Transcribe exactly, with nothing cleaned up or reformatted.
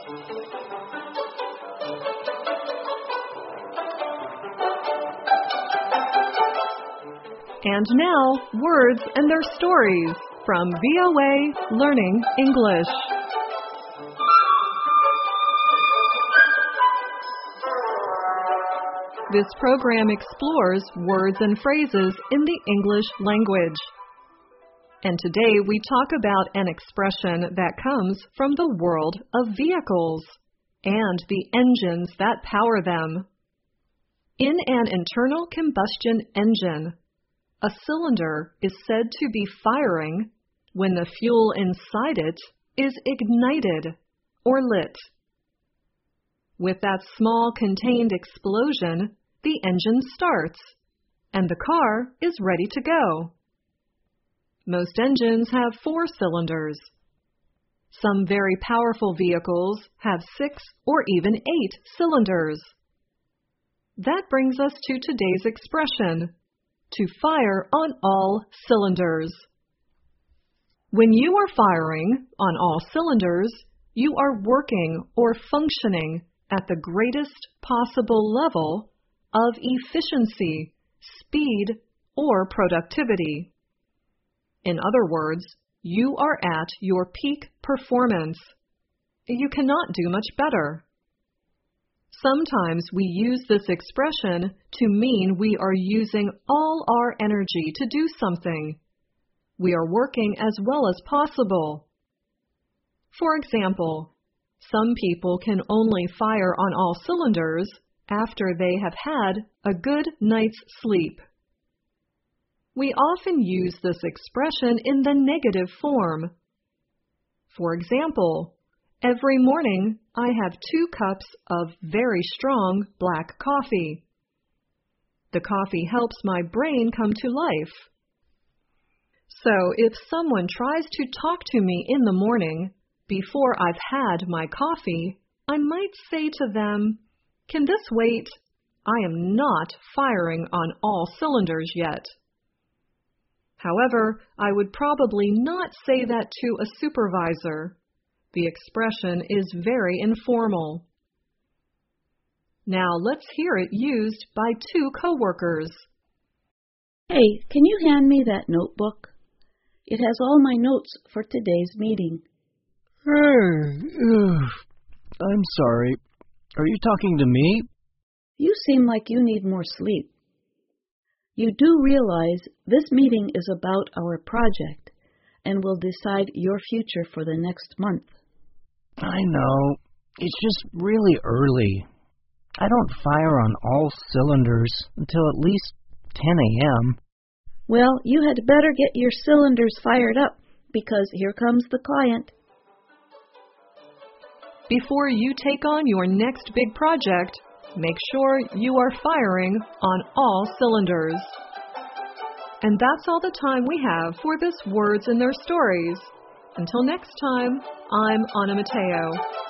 And now, words and their stories from V O A Learning English. This program explores words and phrases in the English language. And today we talk about an expression that comes from the world of vehicles and the engines that power them. In an internal combustion engine, a cylinder is said to be firing when the fuel inside it is ignited or lit. With that small contained explosion, the engine starts, and the car is ready to go. Most engines have four cylinders. Some very powerful vehicles have six or even eight cylinders. That brings us to today's expression, to fire on all cylinders. When you are firing on all cylinders, you are working or functioning at the greatest possible level of efficiency, speed, or productivity. In other words, you are at your peak performance. You cannot do much better. Sometimes we use this expression to mean we are using all our energy to do something. We are working as well as possible. For example, some people can only fire on all cylinders after they have had a good night's sleep. We often use this expression in the negative form. For example, every morning, I have two cups of very strong black coffee. The coffee helps my brain come to life. So if someone tries to talk to me in the morning, before I've had my coffee, I might say to them, "Can this wait? I am not firing on all cylinders yet." However, I would probably not say that to a supervisor. The expression is very informal. Now let's hear it used by two coworkers. Hey, can you hand me that notebook? It has all my notes for today's meeting. Hey, ugh, I'm sorry. Are you talking to me? You seem like you need more sleep. You do realize this meeting is about our project and will decide your future for the next month. I know. It's just really early. I don't fire on all cylinders until at least ten a.m. Well, you had better get your cylinders fired up because here comes the client. Before you take on your next big project, make sure you are firing on all cylinders. And that's all the time we have for this Words and Their Stories. Until next time, I'm Anna Mateo.